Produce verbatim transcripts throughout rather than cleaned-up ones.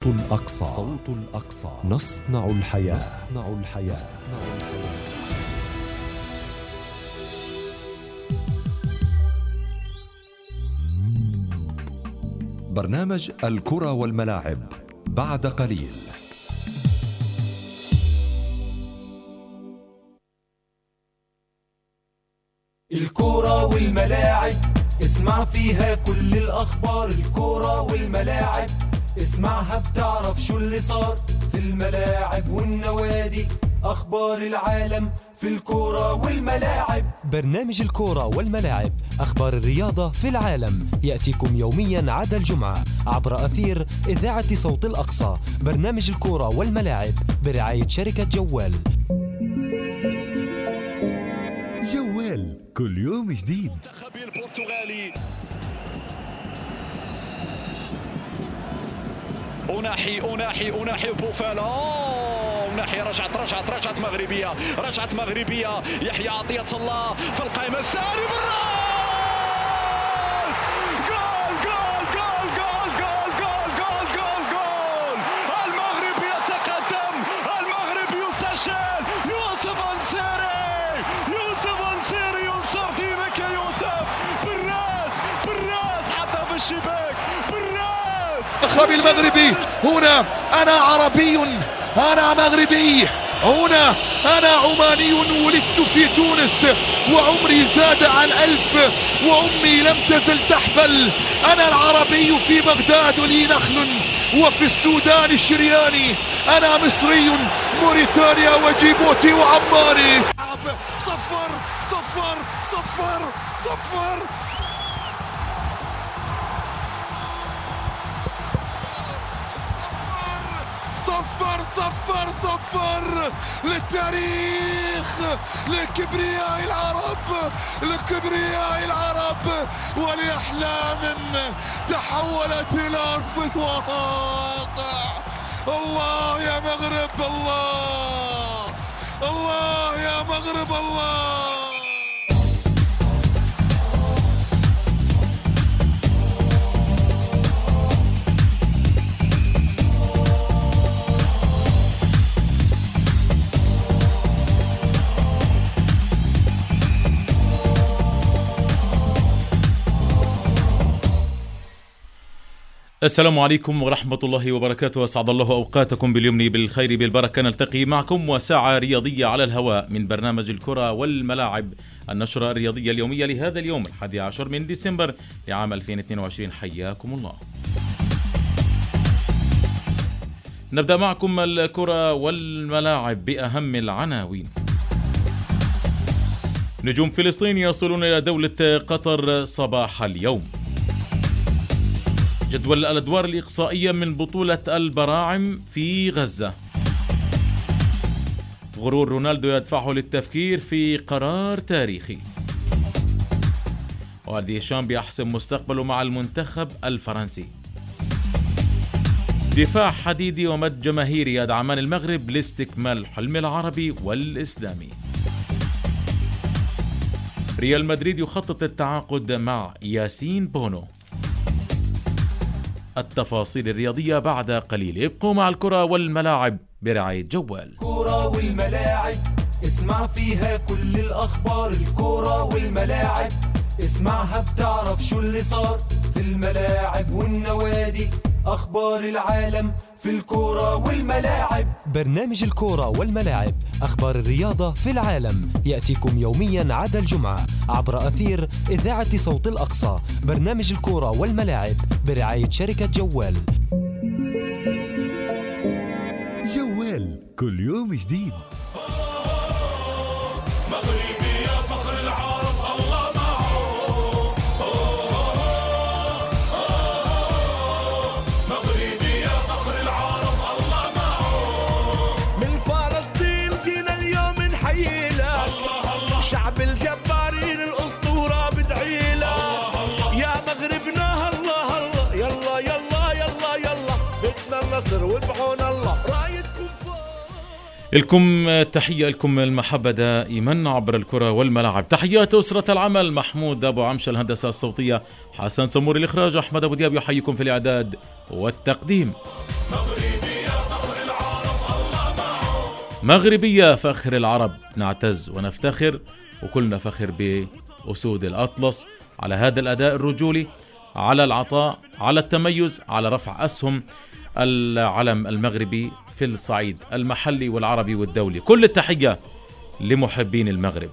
الأقصى. صوت الأقصى. نصنع الحياة. نصنع الحياة. برنامج الكرة والملاعب بعد قليل. الكرة والملاعب اسمع فيها كل الأخبار. الكرة والملاعب اسمعها بتعرف شو اللي صار في الملاعب والنوادي. أخبار العالم في الكرة والملاعب. برنامج الكرة والملاعب أخبار الرياضة في العالم يأتيكم يوميا عدا الجمعة عبر أثير إذاعة صوت الأقصى. برنامج الكرة والملاعب برعاية شركة جوال. جوال كل يوم جديد. المنتخب البرتغالي أناحي أناحي أناحي بوفالا. أناحي رجعت رجعت رجعت مغربية رجعت مغربية. يحيى عطية الله في القائمة الساري بالراس. جول جول جول جول جول جول جول جول جول. المغرب يتقدم. المغرب يسجل. يوسف أنصاري يوسف أنصاري ينصر دينك يا يوسف. بالراس بالراس حتى في الشباك بالراس. المنتخب المغربي هنا. أنا عربي أنا مغربي. هنا أنا عماني ولدت في تونس وعمري زاد عن ألف وأمي لم تزل تحفل. أنا العربي في بغداد لي نخل وفي السودان الشرياني. أنا مصري موريتانيا وجيبوتي وعماني. صفر صفر صفر صفر. صفر صفر صفر للتاريخ لكبرياء العرب لكبرياء العرب ولأحلام تحولت إلى أرض الواقع. الله يا مغرب الله الله يا مغرب الله. السلام عليكم ورحمة الله وبركاته. أسعد الله أوقاتكم باليمن بالخير بالبركة. نلتقي معكم وساعة رياضية على الهواء من برنامج الكرة والملاعب، النشرة الرياضية اليومية لهذا اليوم الحادي عشر من ديسمبر لعام ألفين واثنين وعشرين. حياكم الله. نبدأ معكم الكرة والملاعب بأهم العناوين. نجوم فلسطين يصلون إلى دولة قطر صباح اليوم. جدول الأدوار الإقصائية من بطولة البراعم في غزة. غرور رونالدو يدفعه للتفكير في قرار تاريخي. وديشامب يحسم مستقبله مع المنتخب الفرنسي. دفاع حديدي ومد جماهيري يدعمان المغرب لاستكمال الحلم العربي والإسلامي. ريال مدريد يخطط التعاقد مع ياسين بونو. التفاصيل الرياضية بعد قليل. ابقوا مع الكرة والملاعب برعاية جوال. الكرة والملاعب اسمع فيها كل الأخبار. الكرة والملاعب اسمعها بتعرف شو اللي صار في الملاعب والنوادي. أخبار العالم في الكرة والملاعب. برنامج الكرة والملاعب أخبار الرياضة في العالم يأتيكم يوميا عدا الجمعة عبر أثير إذاعة صوت الأقصى. برنامج الكرة والملاعب برعاية شركة جوال. جوال كل يوم جديد. مغربي يا فخر العرب الله معه. مغربي يا فخر العرب الله معه. من فلسطين جينا اليوم نحييله. الله الله. شعب الجبارين الأسطورة بدعيله. يا مغربنا الله الله. يلا يلا يلا يلا بدنا النصر وادعونا الله. رايتكم فوق. لكم تحية، لكم المحبة دائما عبر الكرة والملاعب. تحيات أسرة العمل، محمود أبو عمش الهندسة الصوتية، حسن سمور الإخراج، أحمد أبو دياب يحييكم في الإعداد والتقديم. مغربي مغربية فخر العرب، نعتز ونفتخر وكلنا فخر بأسود الأطلس على هذا الأداء الرجولي، على العطاء، على التميز، على رفع أسهم العلم المغربي في الصعيد المحلي والعربي والدولي. كل التحية لمحبين المغرب.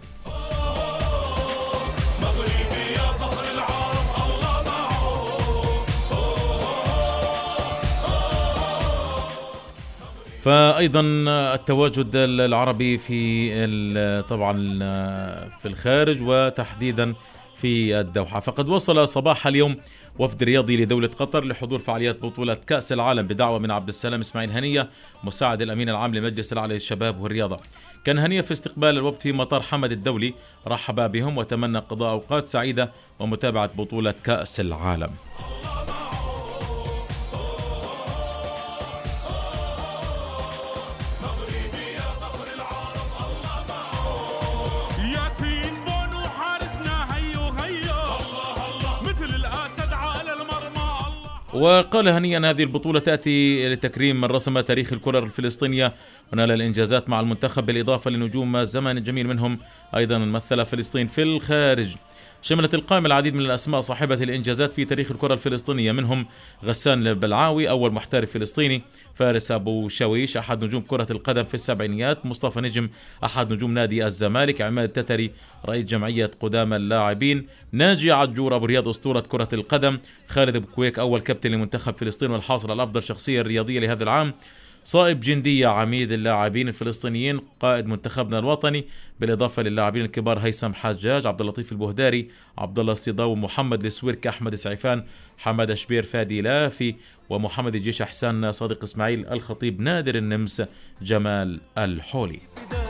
فأيضا التواجد العربي في طبعا في الخارج وتحديدا في الدوحة. فقد وصل صباح اليوم وفد رياضي لدولة قطر لحضور فعاليات بطولة كأس العالم بدعوة من عبد السلام إسماعيل هنية مساعد الأمين العام لمجلس الأعلى للشباب والرياضة. كان هنية في استقبال الوفد في مطار حمد الدولي، رحب بهم وتمنى قضاء أوقات سعيدة ومتابعة بطولة كأس العالم. وقال هنيا أن هذه البطولة تأتي لتكريم من رسم تاريخ الكرة الفلسطينية ونال الإنجازات مع المنتخب، بالإضافة لنجوم زمان جميل منهم أيضا مثل فلسطين في الخارج. شملت القائمة العديد من الأسماء صاحبة الإنجازات في تاريخ الكرة الفلسطينية، منهم غسان البلعاوي أول محترف فلسطيني، فارس أبو شويش أحد نجوم كرة القدم في السبعينيات، مصطفى نجم أحد نجوم نادي الزمالك، عماد التتري رئيس جمعية قدامى اللاعبين، ناجي عجور أبو رياض أسطورة كرة القدم، خالد بكويك أول كابتن لمنتخب فلسطين والحاصل على أفضل شخصية رياضية لهذا العام، صائب جندية عميد اللاعبين الفلسطينيين قائد منتخبنا الوطني، بالإضافة للاعبين الكبار هيثم حجاج، عبد اللطيف البهداري، عبد الله الصيداوي، محمد السويرك، أحمد سعيفان، حمد شبير، فادي لافي، ومحمد الجيش حسان، صادق إسماعيل، الخطيب، نادر النمس، جمال الحولي.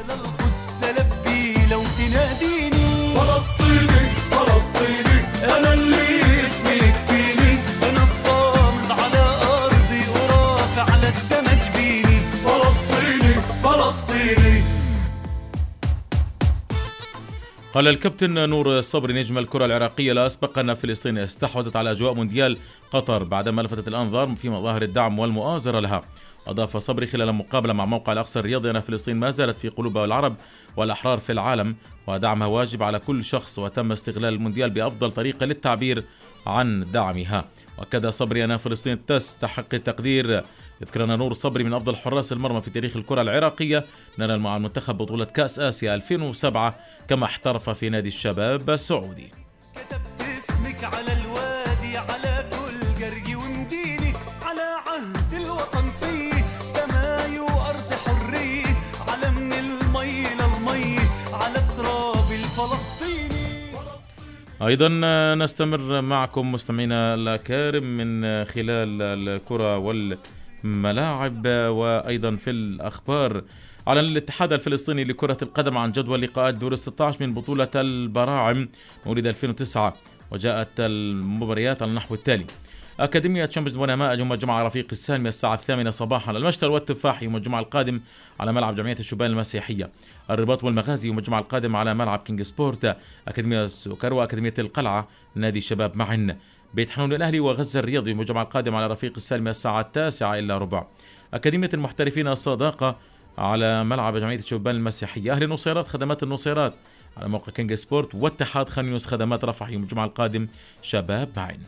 قال الكابتن نور الصبري نجم الكرة العراقية لا أسبق أن فلسطين استحوذت على أجواء مونديال قطر بعدما لفتت الأنظار في مظاهر الدعم والمؤازرة لها. أضاف صبري خلال مقابلة مع موقع الأقصى الرياضي أن فلسطين ما زالت في قلوب العرب والأحرار في العالم ودعمها واجب على كل شخص، وتم استغلال المونديال بأفضل طريقة للتعبير عن دعمها. وأكد صبري أن فلسطين تستحق التقدير. ذكرنا نور صبري من أفضل حراس المرمى في تاريخ الكرة العراقية، نال مع المنتخب بطولة كأس آسيا ألفين وسبعة كما احترف في نادي الشباب السعودي. كتبت اسمك على الوادي على كل جري ومديني على عهد الوطن فيه سماي وأرض حرية على من المي للمي على التراب الفلسطيني. أيضا نستمر معكم مستمعينا الأكارم من خلال الكرة والملاعب وأيضا في الأخبار. أعلن الاتحاد الفلسطيني لكرة القدم عن جدول لقاءات دور الستة عشر من بطولة البراعم مواليد ألفين وتسعة، وجاءت المباريات على النحو التالي: أكاديمية شمس ونماء يوم الجمعة رفيق السالمي الساعة الثامنة صباحا، المشتل والتفاح يوم الجمعة القادم على ملعب جمعية الشبان المسيحية، الرباط والمغازي يوم الجمعة القادم على ملعب كينج سبورت، أكاديمية سكر وأكاديمية القلعة نادي شباب معن، بيت حنون الأهلي وغزة الرياضي يوم الجمعة القادم على رفيق السالمي الساعة التاسعة إلا ربع، أكاديمية المحترفين الصداقة على ملعب جمعية الشبان المسيحية، أهل النصيرات خدمات النصيرات على موقع كينج سبورت، واتحاد خان يونس خدمات رفح يوم الجمعة القادم شباب معن.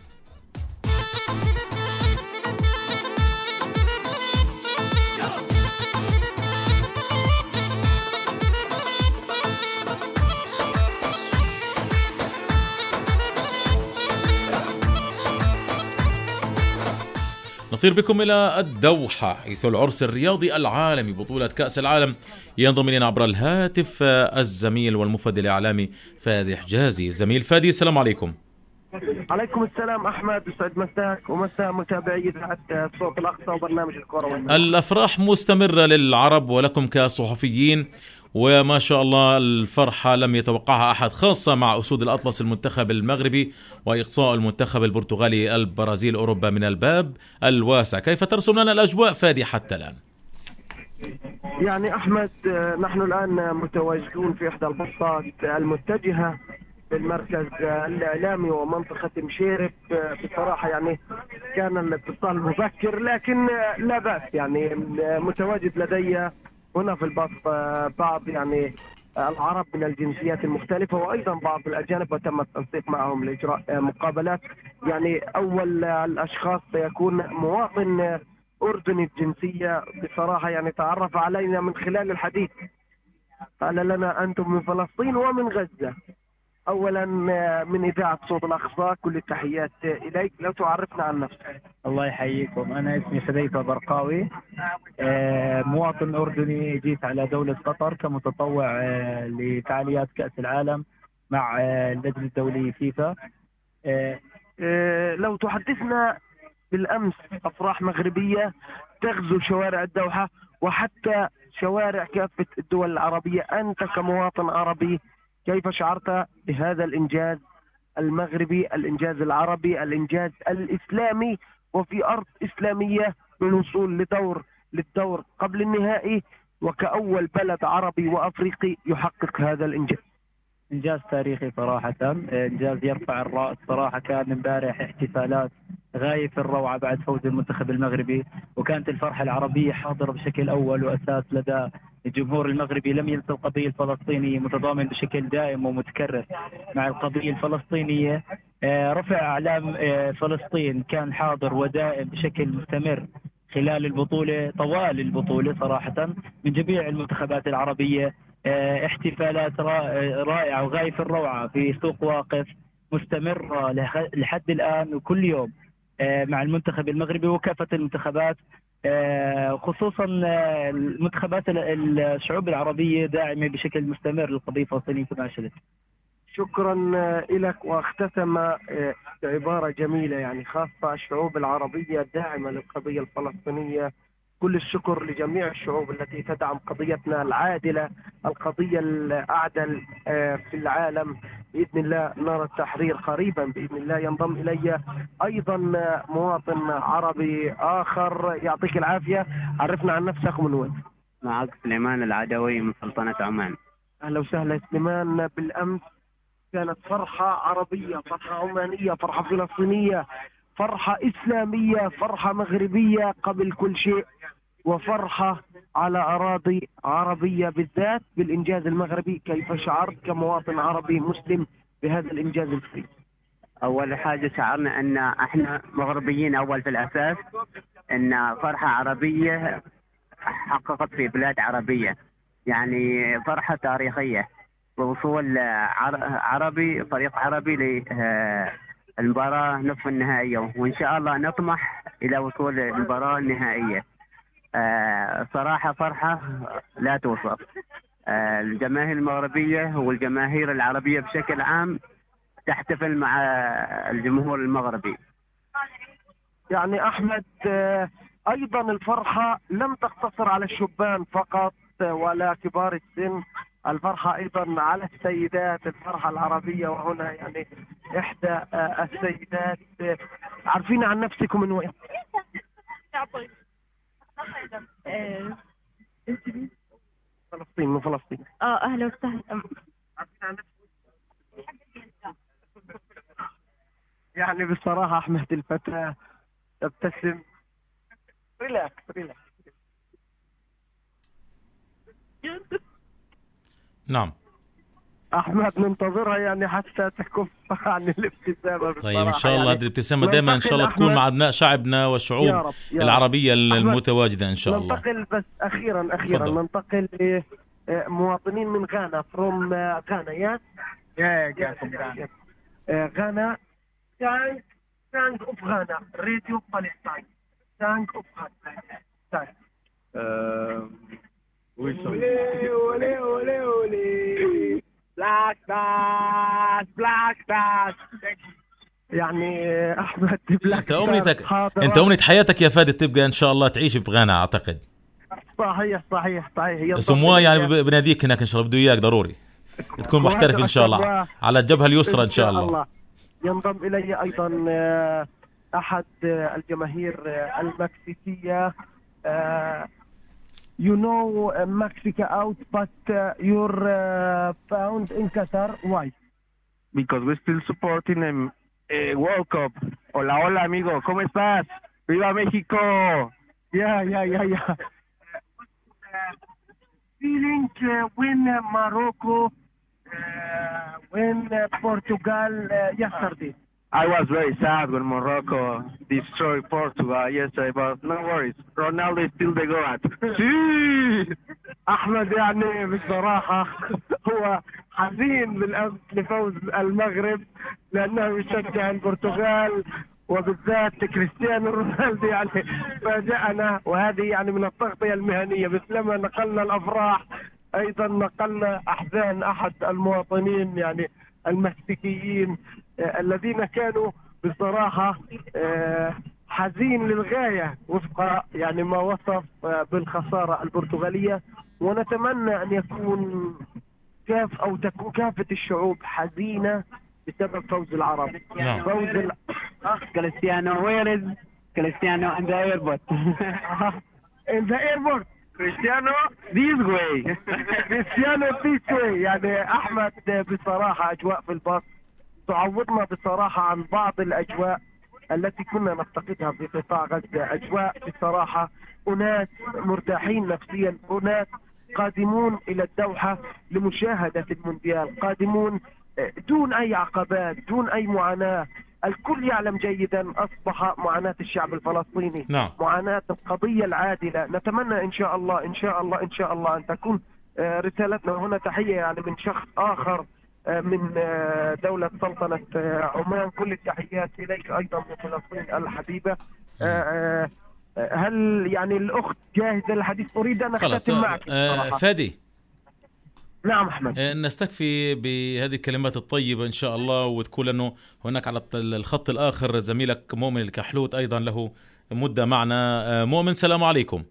نطير بكم إلى الدوحة حيث العرس الرياضي العالمي بطولة كأس العالم ينضم إلينا عبر الهاتف الزميل والمفد الإعلامي فادي حجازي. زميل فادي، السلام عليكم. عليكم السلام أحمد، يسعد مساك ومساء متابعي إذاعة صوت الأقصى وبرنامج الكرة. الأفراح مستمرة للعرب ولكم كصحفيين، وما شاء الله الفرحة لم يتوقعها أحد، خاصة مع أسود الأطلس المنتخب المغربي وإقصاء المنتخب البرتغالي البرازيل أوروبا من الباب الواسع. كيف ترسم لنا الأجواء فادي حتى الآن؟ يعني أحمد، نحن الآن متواجدون في إحدى البسطات المتجهة بالمركز الإعلامي ومنطقة مشيرب. بصراحة يعني كان الاتصال مبكر لكن لا بأس، يعني متواجد لدي هنا في البسط بعض يعني العرب من الجنسيات المختلفة وأيضا بعض الأجانب، وتم التنسيق معهم لإجراء مقابلات. يعني أول الأشخاص سيكون مواطن أردني الجنسية، بصراحة يعني تعرف علينا من خلال الحديث، قال لنا أنتم من فلسطين ومن غزة. أولا من إذاعة صوت الأقصى كل التحيات إليك، لو تعرفنا عن نفسك. الله يحييكم. أنا اسمي حذيفة برقاوي، مواطن أردني، جيت على دولة قطر كمتطوع لفعاليات كأس العالم مع اللجنة الدولية فيفا. لو تحدثنا، بالأمس أفراح مغربية تغزو شوارع الدوحة وحتى شوارع كافة الدول العربية، أنت كمواطن عربي كيف شعرت بهذا الإنجاز المغربي، الإنجاز العربي، الإنجاز الإسلامي، وفي أرض إسلامية بالوصول لدور للدور قبل النهائي، وكأول بلد عربي وأفريقي يحقق هذا الإنجاز؟ إنجاز تاريخي صراحة، إنجاز يرفع الرأس صراحة. كان امبارح احتفالات غاية في الروعة بعد فوز المنتخب المغربي، وكانت الفرحة العربية حاضرة بشكل أول وأساس لدى الجمهور المغربي. لم ينسى القضية الفلسطينية، متضامن بشكل دائم ومتكرر مع القضية الفلسطينية. رفع أعلام فلسطين كان حاضر ودائم بشكل مستمر خلال البطولة، طوال البطولة صراحة، من جميع المنتخبات العربية. احتفالات رائعة وغاية في الروعة في سوق واقف مستمرة لحد الآن وكل يوم مع المنتخب المغربي وكافة المنتخبات، خصوصا المنتخبات الشعوب العربية داعمة بشكل مستمر للقضية الفلسطينية كما أشرت. شكرا لك. واختتم بعبارة جميلة، يعني خاصة الشعوب العربية داعمة للقضية الفلسطينية. كل الشكر لجميع الشعوب التي تدعم قضيتنا العادلة، القضية الأعدل في العالم. بإذن الله نرى التحرير قريبا بإذن الله. ينضم إلي أيضا مواطن عربي آخر، يعطيك العافية. عرفنا عن نفسك ومن وين؟ معك سليمان العدوي من سلطنة عمان. أهلا وسهلا سليمان. بالأمس كانت فرحة عربية، فرحة عمانية، فرحة فلسطينية، فرحة إسلامية، فرحة مغربية قبل كل شيء، وفرحة على أراضي عربية بالذات بالإنجاز المغربي. كيف شعرت كمواطن عربي مسلم بهذا الإنجاز الكبير؟ أول حاجة شعرنا أن احنا مغربيين أول في الأساس، أن فرحة عربية حققت في بلاد عربية، يعني فرحة تاريخية بوصول عربي، فريق عربي للمباراة نصف النهائية، وإن شاء الله نطمح إلى وصول المباراة النهائية. صراحة فرحة لا توصف. الجماهير المغربية والجماهير العربية بشكل عام تحتفل مع الجمهور المغربي. يعني أحمد، أيضا الفرحة لم تقتصر على الشبان فقط ولا كبار السن، الفرحة أيضا على السيدات. الفرحة العربية، وهنا يعني إحدى السيدات. عارفين عن نفسكم من وين؟ فلسطين. من فلسطين. اه اهلا وسهلا. يعني بصراحة أحمد الفتاة تبتسم. ريلاكس ريلاكس. نعم أحمد ننتظرها يعني حتى تكف عن الابتسامة. طيب إن شاء الله هذه الابتسامة دائما إن شاء الله تكون مع أبناء شعبنا والشعوب يا رب يا العربية المتواجدة إن شاء الله. ننتقل بس أخيرا أخيرا فضل. ننتقل لمواطنين من غانا. فروم غانا. يا يا غانا. تانك تانك أوف غانا. راديو فلسطين. تانك أوف غانا. ولي ولي ولي ولي بلاك ستارز بلاك ستارز. يعني احمد بلاك انت امنيتك انت امنية حياتك يا فادي تبقى ان شاء الله تعيش بغانا اعتقد. صحيح صحيح صحيح. سموها يعني بناديك هناك ان شاء الله، بده اياك ضروري تكون محترف ان شاء الله على الجبهة اليسرى ان شاء الله. الله. ينضم الي ايضا احد الجماهير المكسيكية. You know uh, Mexico out, but uh, you're uh, found in Qatar. Why? Because we're still supporting them. Eh, World Cup. Hola, hola, amigo. ¿Cómo estás? ¡Viva México! Yeah, yeah, yeah, yeah. feeling uh, when uh, Morocco uh, when uh, Portugal uh, yesterday? I was very sad when Morocco destroyed Portugal yesterday, but no worries. Ronaldo is still the goat. أحمد يعني بصراحة هو حزين بالأمس لفوز المغرب لأنه يشجع البرتغال وبالذات كريستيانو رونالدو يعني فاجأنا، وهذه يعني من التغطية المهنية. مثلما نقلنا الأفراح أيضا نقلنا أحزان أحد المواطنين يعني المكسيكيين آه الذين كانوا بصراحة آه حزين للغاية وفق يعني ما وصف آه بالخسارة البرتغالية. ونتمنى أن يكون كاف أو تكون كافة الشعوب حزينة بسبب فوز العرب. نعم. فوز ال... كريستيانو ويرز كريستيانو in the airport in the airport Cristiano this way. كريستيانو this way. يعني أحمد بصراحة أجواء في الباص تعوضنا بصراحة عن بعض الأجواء التي كنا نفتقدها في قطاع غزة. أجواء بصراحة أناس مرتاحين نفسيا، أناس قادمون إلى الدوحة لمشاهدة المونديال، قادمون دون أي عقبات دون أي معاناة. الكل يعلم جيدا أصبح معاناة الشعب الفلسطيني نعم. معاناة القضية العادلة. نتمنى إن شاء الله إن شاء الله إن شاء الله أن تكون رسالتنا هنا تحية يعني من شخص آخر من دولة سلطنة عمان. كل التحيات إليك أيضا من فلسطين الحبيبة. هل يعني الأخت جاهزة للحديث؟ أريد أن أختتم معك آه فادي. نعم أحمد. نستكفي بهذه الكلمات الطيبة إن شاء الله، وتكون أنه هناك على الخط الآخر زميلك مؤمن الكحلوت أيضا له مدة معنا. مؤمن السلام عليكم.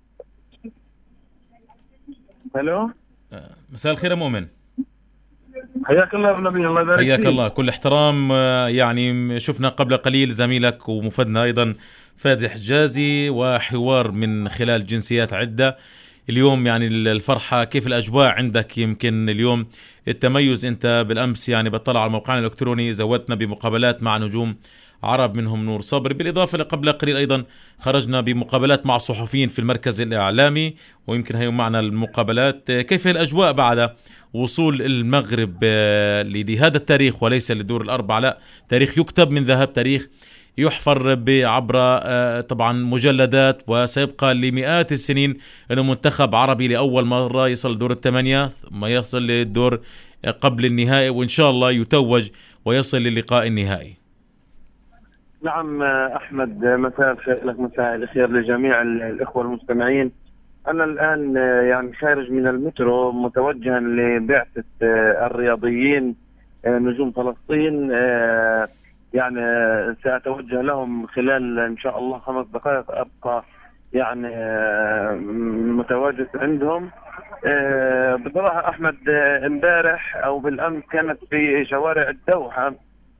هلو مساء الخير يا مؤمن. حياك الله يا نبي، الله يبارك فيك. حياك الله، كل احترام. يعني شفنا قبل قليل زميلك ومفدنا أيضا فادي حجازي وحوار من خلال جنسيات عدة. اليوم يعني الفرحة، كيف الأجواء عندك؟ يمكن اليوم التميز، أنت بالأمس يعني بطلع على موقعنا الإلكتروني زودتنا بمقابلات مع نجوم عرب منهم نور صبري، بالإضافة لقبل قليل أيضا خرجنا بمقابلات مع صحفيين في المركز الإعلامي، ويمكن هي معنا المقابلات. كيف الأجواء بعد وصول المغرب لهذا التاريخ وليس لدور الأربعة، لا تاريخ يكتب من ذهب، تاريخ يحفر عبر طبعا مجلدات، وسيبقى لمئات السنين انه منتخب عربي لأول مرة يصل دور الثمانية ثم يصل للدور قبل النهائي، وإن شاء الله يتوج ويصل للقاء النهائي. نعم أحمد، مساء الخير لك، مساء الخير لجميع الإخوة المستمعين. أنا الآن يعني خارج من المترو متوجها لبعثة الرياضيين نجوم فلسطين، يعني سأتوجه لهم خلال إن شاء الله خمس دقائق، أبقى يعني متواجد عندهم. بصراحة أحمد، امبارح أو بالأمس كانت في شوارع الدوحة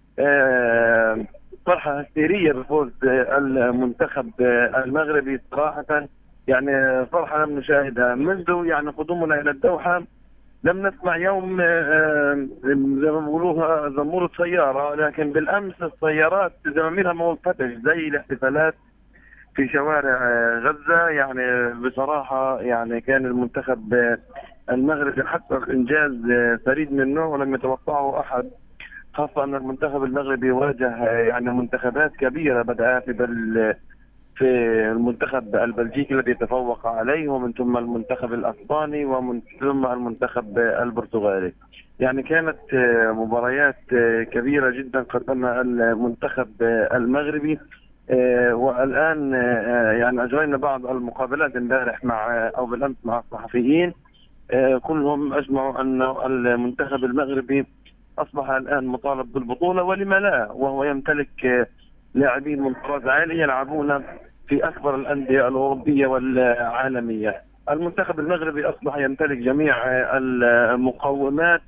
فرحة هستيرية بفوز المنتخب المغربي. صراحة يعني فرحة لم نشاهدها منذ يعني قدومنا إلى الدوحة. لم نسمع يوم زي ما بيقولوها زمورة سيارة، لكن بالأمس السيارات زماميرها ما وقفتش زي الاحتفالات في شوارع غزة. يعني بصراحة يعني كان المنتخب المغربي حقق إنجاز فريد من نوعه ولم يتوقعه أحد، خاصة أن المنتخب المغربي واجه يعني منتخبات كبيرة، بدأ في بل في المنتخب البلجيكي الذي تفوق عليه، ومن ثم المنتخب الأسباني، ومن ثم المنتخب البرتغالي. يعني كانت مباريات كبيرة جدا قدمها المنتخب المغربي. والآن يعني أجرينا بعض المقابلات امبارح مع أو بالأمس مع الصحفيين، كلهم أجمعوا أن المنتخب المغربي أصبح الآن مطالب بالبطولة، ولما لا، وهو يمتلك لاعبين من طراز عالي يلعبون في أكبر الأندية الأوروبية والعالمية. المنتخب المغربي أصبح يمتلك جميع المقومات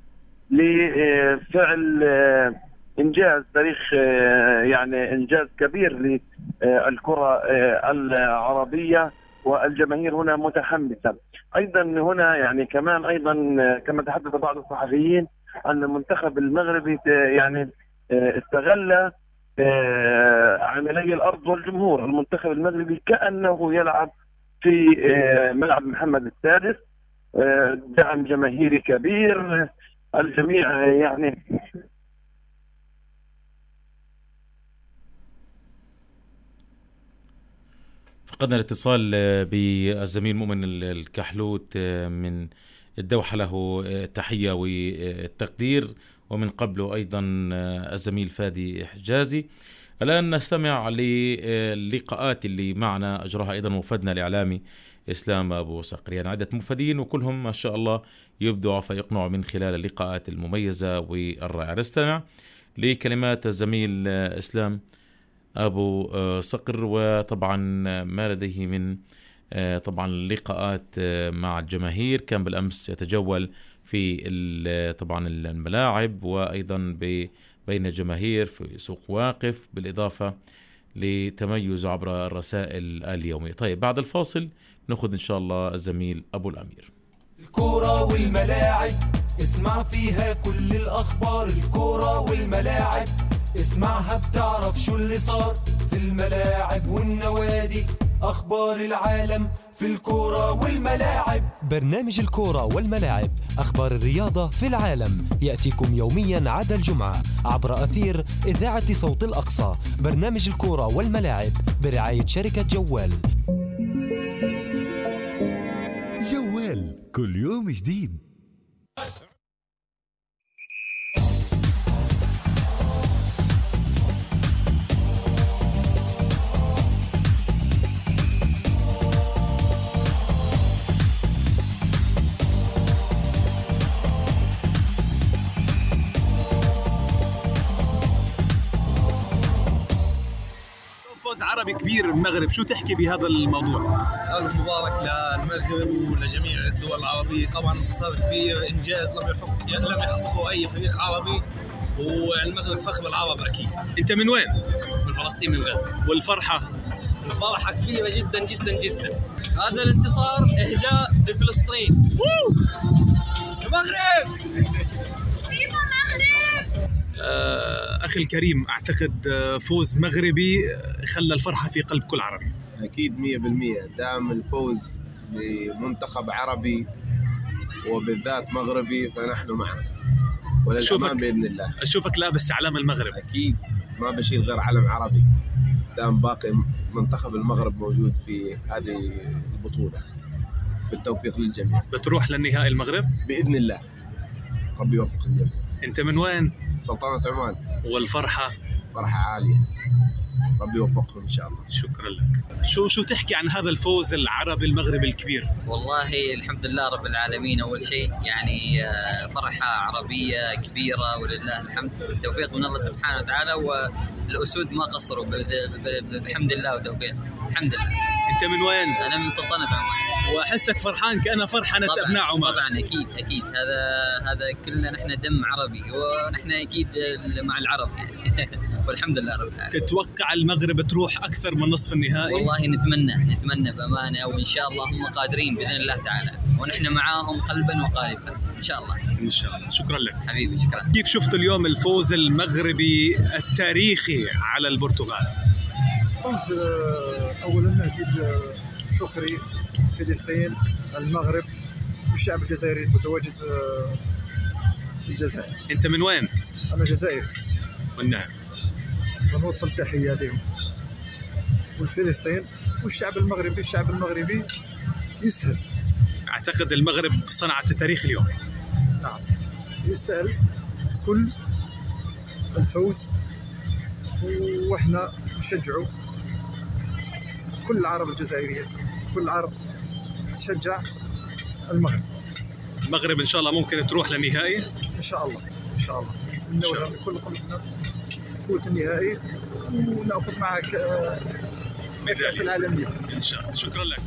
لفعل إنجاز تاريخ، يعني إنجاز كبير للكرة العربية، والجماهير هنا متحمسة. أيضا هنا يعني كمان أيضا كما تحدث بعض الصحفيين أن المنتخب المغربي يعني استغل عملي الأرض والجمهور. المنتخب المغربي كأنه يلعب في ملعب محمد السادس، دعم جماهيري كبير. الجميع يعني فقدنا الاتصال بالزميل مؤمن الكحلوت من الدوحة، له تحية والتقدير، ومن قبله أيضا الزميل فادي حجازي. الآن نستمع للقاءات اللي معنا أجراها أيضا مفدنا الإعلامي إسلام أبو صقر، يعني عدة مفدين وكلهم ما شاء الله يبدعوا فيقنعوا من خلال اللقاءات المميزة والرائعة. نستمع لكلمات الزميل إسلام أبو صقر، وطبعا ما لديه من طبعا لقاءات مع الجماهير. كان بالأمس يتجول في طبعا الملاعب وأيضا بين الجماهير في سوق واقف، بالإضافة لتميز عبر الرسائل اليومية. طيب بعد الفاصل نأخذ إن شاء الله الزميل أبو الأمير. الكورة والملاعب اسمع فيها كل الأخبار، الكورة والملاعب اسمعها بتعرف شو اللي صار في الملاعب والنوادي، أخبار العالم في الكورة والملاعب. برنامج الكورة والملاعب، أخبار الرياضة في العالم، يأتيكم يوميا عدا الجمعة عبر أثير إذاعة صوت الأقصى. برنامج الكورة والملاعب برعاية شركة جوال. جوال كل يوم جديد. عربي كبير المغرب، شو تحكي بهذا الموضوع؟ هذا مبارك للمغرب ولجميع الدول العربية، طبعا انتصار كبير، انجاز لم يحقق يعني لم يحققه اي فريق عربي، والمغرب فخر العرب اكيد. انت من وين؟ من فلسطين من غزة. والفرحة؟ الفرحة كبيرة جدا جدا جدا. هذا الانتصار اهداء لفلسطين. المغرب أخي الكريم، أعتقد فوز مغربي خلى الفرحة في قلب كل عربي. أكيد مية بالمية، دام الفوز لمنتخب عربي وبالذات مغربي فنحن معه وللأمام بإذن الله. أشوفك لابس علم المغرب. أكيد ما بشيل غير علم عربي، دام باقي منتخب المغرب موجود في هذه البطولة. بالتوفيق للجميع. بتروح للنهائي المغرب؟ بإذن الله، ربي يوفق الجميع. أنت من وين؟ سلطنة عمان. والفرحة؟ فرحة عالية، ربي يوفقهم إن شاء الله. شكرا لك. شو شو تحكي عن هذا الفوز العربي المغربي الكبير؟ والله الحمد لله رب العالمين، أول شيء يعني فرحة عربية كبيرة ولله الحمد، توفيق من الله سبحانه وتعالى، والأسود ما قصروا بحمد الله وتوفيق الحمد لله. أنت من وين؟ أنا من سلطنة عمان. واحسك فرحان كأنا فرحانة أبناء عمان. طبعا اكيد اكيد، هذا هذا كلنا نحن دم عربي، ونحن اكيد مع العرب يعني. والحمد لله رب العالمين. تتوقع المغرب تروح اكثر من نصف النهائي؟ والله نتمنى نتمنى بامانه، وان شاء الله هم قادرين باذن الله تعالى، ونحن معاهم قلبا وقالبا ان شاء الله. ان شاء الله. شكرا لك حبيبي. شكرا. كيف شفت اليوم الفوز المغربي التاريخي على البرتغال؟ فوز اولا اكيد شكري فلسطين، المغرب، والشعب الجزائري المتواجد في الجزائر. انت من وين؟ انا جزائري. والنعم. ونوصل تحية لهم والفلسطين والشعب المغربي. الشعب المغربي يستاهل. اعتقد المغرب صنعت التاريخ اليوم. نعم يستاهل كل الفوز، واحنا نشجعوا كل العرب الجزائريين، كل العرب تشجع المغرب. المغرب ان شاء الله ممكن تروح للنهائي ان شاء الله. ان شاء الله نوجه من كل قلبنا نفوت النهائي وناخذ معك كأس العالمية ان شاء الله. شكرا لك.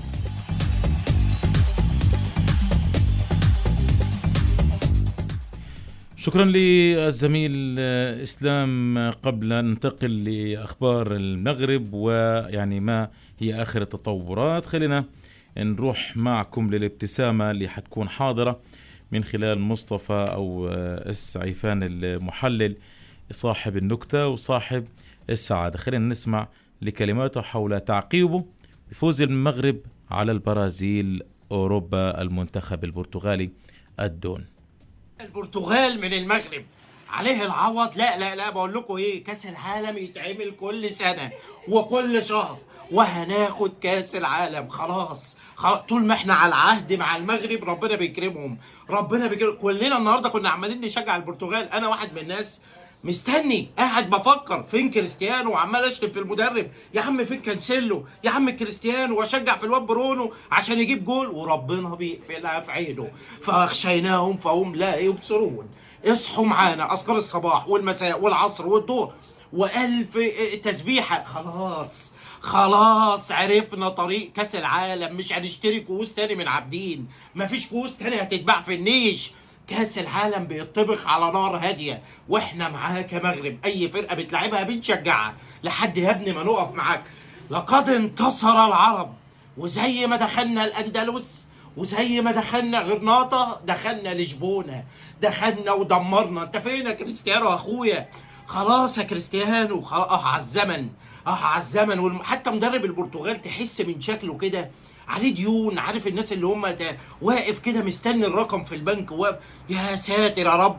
شكرا للزميل إسلام. قبل أن ننتقل لأخبار المغرب ويعني ما هي آخر التطورات، خلينا نروح معكم للابتسامة اللي حتكون حاضرة من خلال مصطفى أو السعيفان المحلل صاحب النكتة وصاحب السعادة. خلينا نسمع لكلماته حول تعقيبه بفوز المغرب على البرازيل أوروبا المنتخب البرتغالي الدون. البرتغال من المغرب عليه العوض. لا لا لا بقول لكم ايه، كاس العالم يتعمل كل سنة وكل شهر وهناخد كاس العالم. خلاص خلاص طول ما احنا على العهد مع المغرب ربنا بيكرمهم، ربنا بيكرم. كلنا النهارده كنا عمالين نشجع البرتغال. انا واحد من الناس مستني قاعد بفكر فين كريستيانو وعمال اشتم في المدرب. يا عم فين كانسيلو، يا عم كريستيانو، واشجع في الواد برونو عشان يجيب جول وربنا بيقفلها في عينه. فاخشيناهم فهم لا يبصرون. اصحوا معانا اذكار الصباح والمساء والعصر والظهر والف تسبيحه. خلاص خلاص عرفنا طريق كاس العالم. مش هنشتري كؤوس تاني من عابدين، مفيش كؤوس تاني هتتباع في النيش. كاس العالم بيطبخ على نار هاديه واحنا معاها كمغرب. اي فرقه بتلعبها بنشجعها لحد يا ابني ما نقف معاك. لقد انتصر العرب، وزي ما دخلنا الاندلس وزي ما دخلنا غرناطه دخلنا لشبونه، دخلنا ودمرنا. انت فين يا كريستيانو يا اخويا؟ خلاص يا كريستيانو خلاص. اه على الزمن، اه على الزمن. وحتى مدرب البرتغال تحس من شكله كده عليه ديون. عارف الناس اللي هم ده واقف كده مستني الرقم في البنك واقف. يا ساتر يا رب.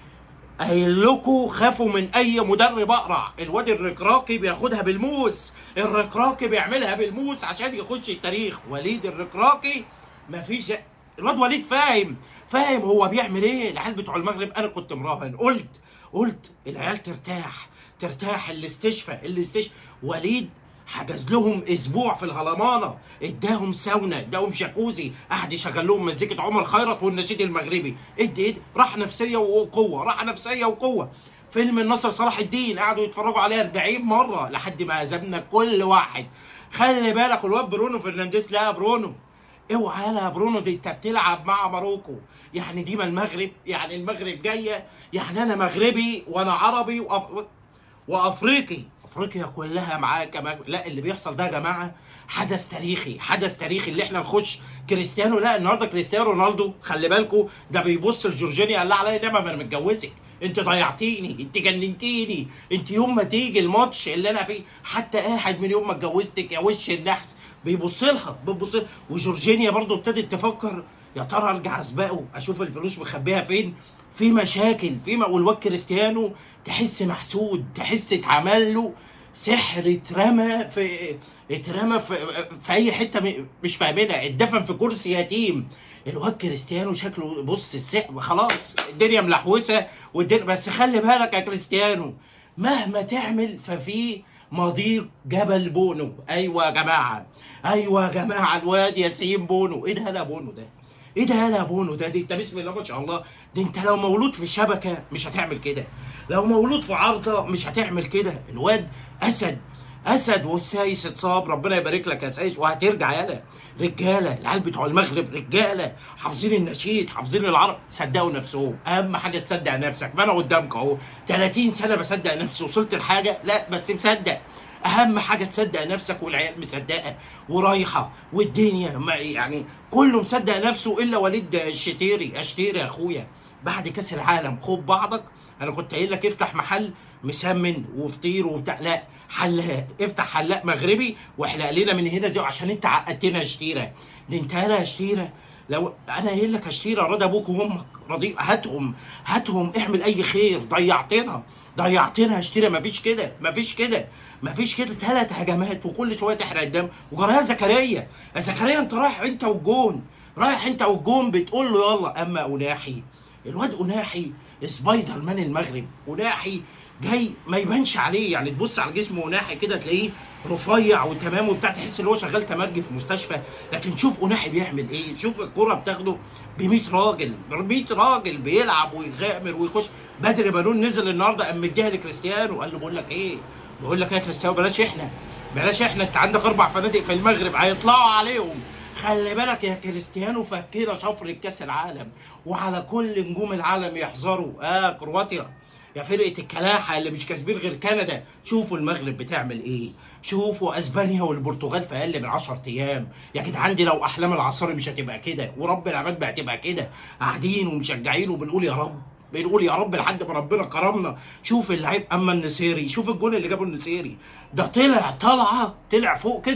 قايل لكم خافوا من اي مدرب اقرع. الواد الركراكي بياخدها بالموس، الركراكي بيعملها بالموس عشان يخش التاريخ. وليد الركراكي مفيش. الواد وليد فاهم فاهم هو بيعمل ايه. العيال بتوع المغرب انا كنت مراهن، قلت قلت العيال ترتاح ترتاح الاستشفاء الاستشفاء. وليد حجز لهم اسبوع في الهلمانه، اداهم ساونا، اداهم جاكوزي، قعد يشغل لهم مزيكه عمر خيرت والنشيد المغربي. ادي ادي راحه نفسيه وقوه، راحه نفسيه وقوه. فيلم النصر صلاح الدين قعدوا يتفرجوا عليه أربعين مره لحد ما هزمنا كل واحد. خلي بالك الواد برونو فرنانديز. لا يا برونو اوعى يا برونو، دي انت بتلعب مع ماروكو. يعني دي ما المغرب، يعني المغرب جايه، يعني انا مغربي وانا عربي وأف... وافريقي. افريقيا كلها معاه كمان. لا اللي بيحصل ده يا جماعه حدث تاريخي، حدث تاريخي اللي احنا نخش كريستيانو. لا النهارده كريستيانو رونالدو خلي بالكم ده بيبص لجورجينيا قال لها عليا نعمه ما انا متجوزك، انت ضيعتيني، انت جننتيني، انت يوم ما تيجي الماتش اللي انا فيه حتى قاعد من يوم ما اتجوزتك يا وش النحس. بيبص لها بيبص لها. وجورجينيا برضو ابتدت تفكر يا ترى ارجع اسبقه اشوف الفلوس مخبيها فين. في مشاكل في ما. والواد كريستيانو تحس محسود، تحس اتعمل له سحر، اترمى في اترمى في, في اي حته مش فاهمينها، اتدفن في كرسي يتيم. الواد كريستيانو شكله بص السحر خلاص الدنيا ملحوسه والدنيا. بس خلي بالك يا كريستيانو مهما تعمل ففي مضيق جبل بونو. ايوه يا جماعه ايوه يا جماعه الواد ياسين بونو. ايه ده يا بونو ده؟ ايه ده يا بونو ده؟ دي انت بسم الله ما شاء الله. دي انت لو مولود في شبكه مش هتعمل كده، لو مولود في عارضه مش هتعمل كده. الواد اسد اسد. والسايس اتصاب ربنا يبارك لك يا سايس وهترجع يالا. رجاله العيال بتوع المغرب رجاله حافظين النشيد حافظين العرب. صدقوا نفسهم، اهم حاجه تصدق نفسك. ما انا قدامك اهو ثلاثين سنه بصدق نفسي. وصلت لحاجه؟ لا بس مصدق. اهم حاجه تصدق نفسك والعيال مصدقه ورايحه والدنيا يعني كله مصدق نفسه الا وليد الشتيري. اشتيري يا اخويا بعد كاس العالم خد بعضك. انا كنت قايل لك افتح محل مسمن وفطير وبتاع، لا حلاق. افتح حلاق مغربي واحلق لنا من هنا زي عشان انت عقدتنا يا شتيره. دي انت انا يا شتيره لو انا قايل لك يا شتيره راضي ابوك وامك راضي هاتهم هاتهم اعمل اي خير. ضيعتنا ضيعتنا يا شتيره. مفيش كده مفيش كده مفيش كده. ثلاث هجمات وكل شويه تحرق الدم. وجرايه زكريا يا زكريا انت رايح انت والجون، رايح انت والجون بتقول له يلا. اما اناحي الواد اناحي سبايدر مان المغرب. اناحي جاي ما يبانش عليه، يعني تبص على جسمه اناحي كده تلاقيه رفيع وتمام وبتاع، تحس ان هو شغال تمرجي في مستشفى. لكن شوف اناحي بيعمل ايه. شوف الكره بتاخده ب مية راجل مية راجل بيلعب ويغامر ويخش. بدر بنون نزل النهارده قام مديها لكريستيانو وقال له بقول لك ايه بقول لك ايه يا كريستيانو بلاش احنا بلاش احنا انت عندك اربع فنادق في المغرب هيطلعوا عليهم. خلي بالك يا كريستيانو فكينا شفرة كاس العالم وعلى كل نجوم العالم يحذروا. اه كرواتيا يا فرقه الكلاحه اللي مش كاسبين غير كندا. شوفوا المغرب بتعمل ايه، شوفوا اسبانيا والبرتغال في اقل من عشرة ايام. يا جدعان دي لو احلام العصاري مش هتبقى كده، ورب العباد ما هتبقى كده. قاعدين ومشجعين وبنقول يا رب بنقول يا رب لحد ما ربنا كرمنا. شوف اللعيب اما النسيري، شوف الجون اللي جابه النسيري ده طلع طلعه طلع فوق كده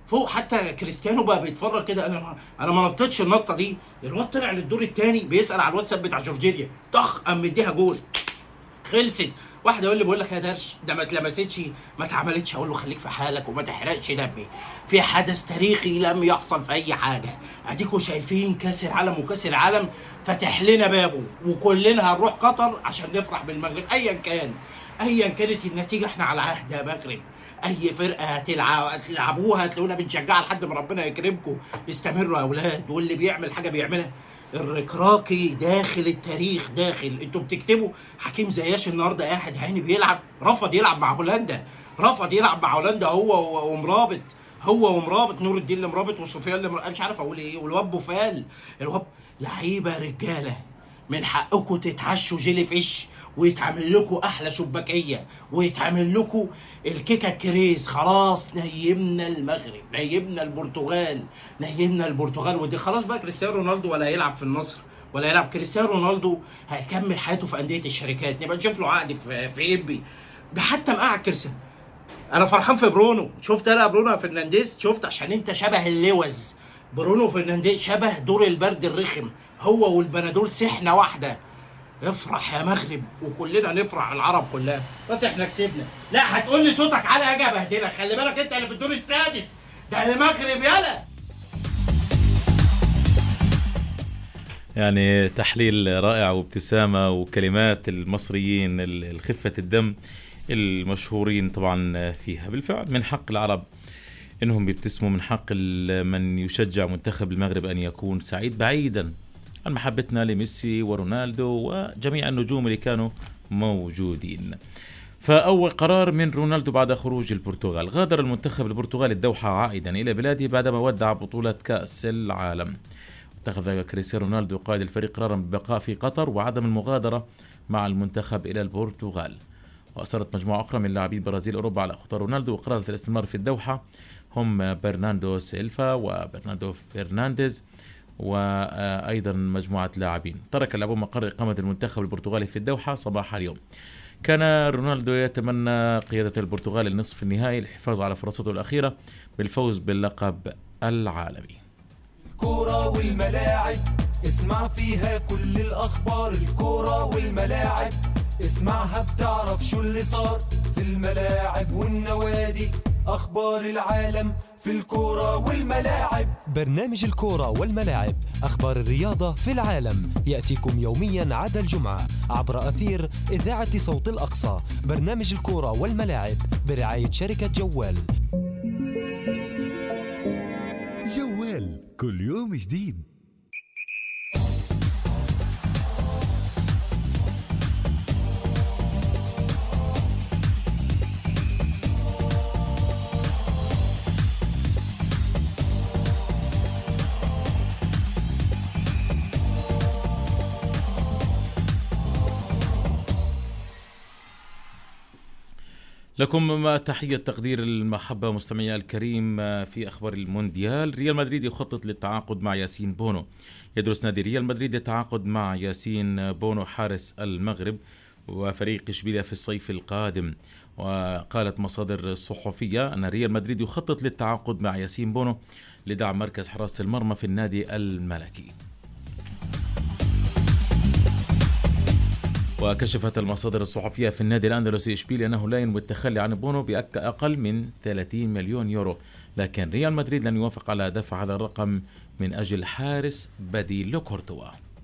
فوق حتى كريستيانو بقى بيتفرج كده. انا انا ما نطيتش النطه دي، الواد طلع للدور الثاني بيسال على الواتساب بتاع جورجينيا، طخ قام مديها جول، خلصت. واحد يقول لي بقول لك يا درش ده ما اتلمستش ما اتعملتش، اقول له خليك في حالك وما تحرقش دمي، في حدث تاريخي لم يحصل في اي حاجه. اديكوا شايفين كاس العالم، وكاس العالم فتح لنا بابه، وكلنا هنروح قطر عشان نفرح بالمغرب ايا كان ايا كانت النتيجه. احنا على عهد يا مغرب، اي فرقه هتلعب هتلعبوها هتلاقونا بنشجعها لحد ما ربنا يكرمكم. استمروا يا اولاد، واللي بيعمل حاجه بيعملها. الركراكي داخل التاريخ، داخل انتوا بتكتبوا. حكيم زياش النهارده قاعد عيني بيلعب، رفض يلعب مع هولندا، رفض يلعب مع هولندا هو ومرابط، هو ومرابط نور الدين المرابط وسفيان المرابط، مش عارف اقول ايه، والواد بوفال. الواد لعيبه رجاله، من حقكم تتعشوا جيلي فيش ويتعمل لكم احلى شباكيه ويتعمل لكم الكيكه كريز. خلاص نيمنا المغرب، نيمنا البرتغال، نيمنا البرتغال. ودي خلاص بقى كريستيانو رونالدو ولا هيلعب في النصر ولا يلعب. كريستيانو رونالدو هيكمل حياته في انديه الشركات، نبقى نشوف له عقد في في انبي. ده حتى مقعد كريستيانو. انا فرحان في برونو، شفت انا برونو فرنانديز، شفت عشان انت شبه اللوز. برونو فرنانديز شبه دور البرد الرخم، هو والبنادول سحنه واحده. افرح يا مغرب وكلنا نفرح، العرب كلها. بس احنا كسبنا. لا هتقول لي صوتك على اجي ابهدلك، خلي بالك انت اللي في الدور السادس، ده المغرب يالا. يعني تحليل رائع وابتسامة وكلمات المصريين الخفة الدم المشهورين طبعا فيها. بالفعل من حق العرب انهم بيبتسموا، من حق من يشجع منتخب المغرب ان يكون سعيد، بعيدا عن محبتنا لميسي ورونالدو وجميع النجوم اللي كانوا موجودين. فأول قرار من رونالدو بعد خروج البرتغال، غادر المنتخب البرتغالي الدوحة عائدا إلى بلاده بعدما ودع بطولة كأس العالم. اتخذ كريستيانو رونالدو قائد الفريق قرارا بالبقاء في قطر وعدم المغادرة مع المنتخب إلى البرتغال. وأصرت مجموعة أخرى من لاعبي برازيل أوروبا على اختيار رونالدو وقررت الاستمرار في الدوحة، هم برناردو سيلفا وبرناردو فرنانديز وأيضا مجموعة لاعبين. ترك اللاعبون مقر إقامة المنتخب البرتغالي في الدوحة صباح اليوم. كان رونالدو يتمنى قيادة البرتغال للنصف النهائي للحفاظ على فرصته الأخيرة بالفوز باللقب العالمي. الكورة والملاعب اسمع فيها كل الأخبار، الكورة والملاعب اسمعها بتعرف شو اللي صار في الملاعب والنوادي، أخبار العالم في الكورة والملاعب. برنامج الكورة والملاعب، أخبار الرياضة في العالم، يأتيكم يوميا عدا الجمعة عبر أثير إذاعة صوت الأقصى. برنامج الكورة والملاعب برعاية شركة جوال. جوال كل يوم جديد. لكم تحية تقدير المحبة مستمعي الكريم. في أخبار المونديال، ريال مدريد يخطط للتعاقد مع ياسين بونو. يدرس نادي ريال مدريد التعاقد مع ياسين بونو حارس المغرب وفريق إشبيلية في الصيف القادم. وقالت مصادر صحفية أن ريال مدريد يخطط للتعاقد مع ياسين بونو لدعم مركز حراسة المرمى في النادي الملكي. وكشفت المصادر الصحفية في النادي الأندلسي إشبيلية أنه لا ينوي التخلي عن بونو بأقل من ثلاثين مليون يورو، لكن ريال مدريد لن يوافق على دفع هذا الرقم من أجل حارس بديل لكورتوا.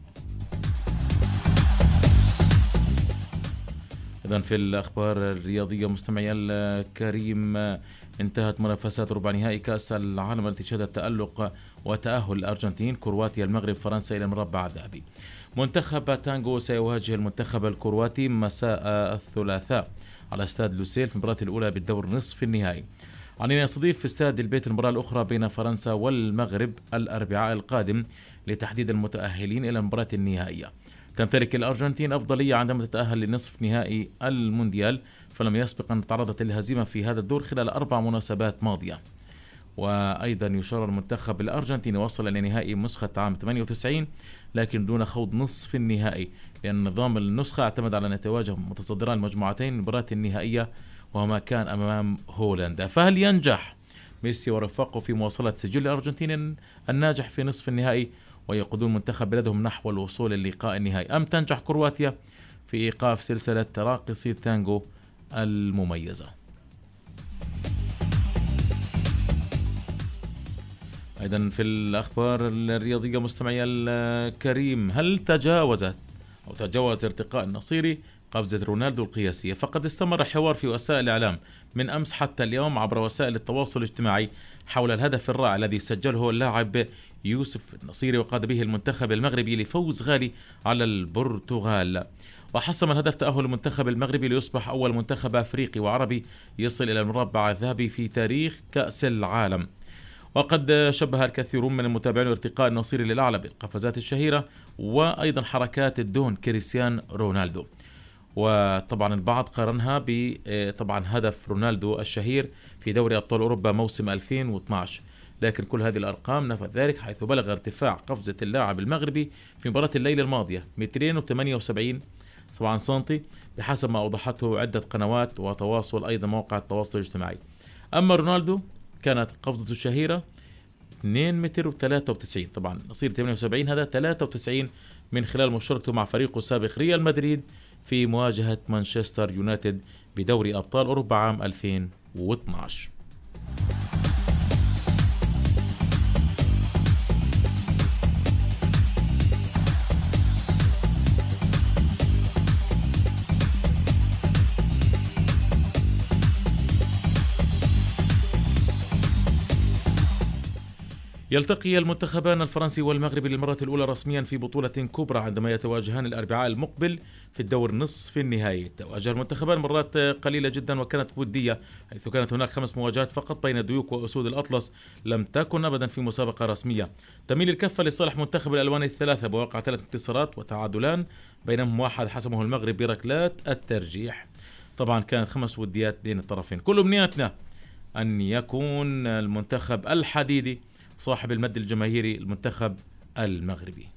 إذن في الأخبار الرياضية مستمعي الكريم، انتهت منافسات ربع نهائي كأس العالم التي شهدت تألق وتأهل الأرجنتين، كرواتيا، المغرب، فرنسا إلى المربع الذهبي. منتخب تانغو سيواجه المنتخب الكرواتي مساء الثلاثاء على استاد لوسيل في المباراة الأولى بالدور نصف النهائي. عنينا يستضيف في استاد البيت المباراة الأخرى بين فرنسا والمغرب الأربعاء القادم لتحديد المتأهلين إلى المباراة النهائية. تمتلك الأرجنتين أفضلية عندما تتأهل لنصف نهائي المونديال، فلم يسبق أن تعرضت للهزيمة في هذا الدور خلال أربع مناسبات ماضية. وأيضا يشار المنتخب الأرجنتيني وصل إلى نهائي نسخة عام ثمانية وتسعين لكن دون خوض نصف النهائي، لأن نظام النسخة اعتمد على أن يتواجه متصدران المجموعتين المباراة النهائية وهما كان أمام هولندا. فهل ينجح ميسي ورفاقه في مواصلة سجل الأرجنتين الناجح في نصف النهائي ويقودون منتخب بلدهم نحو الوصول للقاء النهائي. أم تنجح كرواتيا في إيقاف سلسلة راقصي التانجو المميزة؟ أيضا في الأخبار الرياضية مستمعي الكريم، هل تجاوزت أو تجاوز ارتقاء النصيري قفزة رونالدو القياسية؟ فقد استمر الحوار في وسائل الإعلام من أمس حتى اليوم عبر وسائل التواصل الاجتماعي حول الهدف الرائع الذي سجله اللاعب يوسف النصيري وقاد به المنتخب المغربي لفوز غالي على البرتغال، وحسم الهدف تأهل المنتخب المغربي ليصبح أول منتخب أفريقي وعربي يصل إلى المربع الذهبي في تاريخ كأس العالم. وقد شبه الكثيرون من المتابعين ارتقاء النصيري للأعلى بالقفزات الشهيرة وأيضا حركات الدون كريستيان رونالدو. وطبعا البعض قارنها بطبعا هدف رونالدو الشهير في دوري أبطال أوروبا موسم ألفين واثناشر، لكن كل هذه الأرقام نفت ذلك، حيث بلغ ارتفاع قفزة اللاعب المغربي في مباراة الليلة الماضية مترين وثمانية وسبعين طبعا سنتي بحسب ما أوضحته عدة قنوات وتواصل أيضا مواقع التواصل الاجتماعي. أما رونالدو كانت قفزته الشهيرة اثنين متر وثلاثة وتسعين، طبعا نصير ثمانية وسبعين، هذا ثلاثة وتسعين من خلال مشاركته مع فريقه السابق ريال مدريد في مواجهة مانشستر يونايتد بدوري أبطال أوروبا عام ألفين واثناشر. يلتقي المنتخبان الفرنسي والمغربي للمرة الأولى رسميا في بطولة كبرى عندما يتواجهان الأربعاء المقبل في الدور نصف النهائي. تواجه المنتخبان مرات قليلة جدا وكانت ودية، حيث كانت هناك خمس مواجهات فقط بين ديوك وأسود الأطلس، لم تكن أبدا في مسابقة رسمية. تميل الكفة لصالح منتخب الألوان الثلاثة بواقع ثلاث انتصارات وتعادلان، بينهم واحد حسمه المغرب بركلات الترجيح. طبعا كانت خمس وديات بين الطرفين. كل أمنياتنا أن يكون المنتخب الحديدي صاحب المد الجماهيري المنتخب المغربي.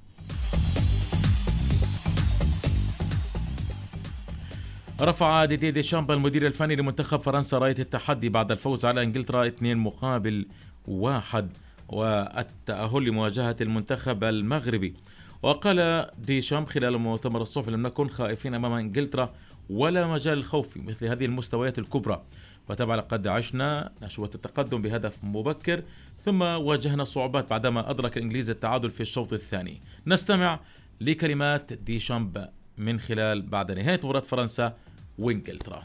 رفع ديدي ديشامب المدير الفني لمنتخب فرنسا راية التحدي بعد الفوز على انجلترا اثنين مقابل واحد والتأهل لمواجهة المنتخب المغربي. وقال ديشامب خلال المؤتمر الصحفي: لم نكن خائفين امام انجلترا ولا مجال الخوف في مثل هذه المستويات الكبرى، وتبع لقد عشنا نشوة التقدم بهدف مبكر ثم واجهنا صعوبات بعدما أدرك الإنجليز التعادل في الشوط الثاني. نستمع لكلمات ديشامب من خلال بعد نهاية مباراة فرنسا وإنجلترا.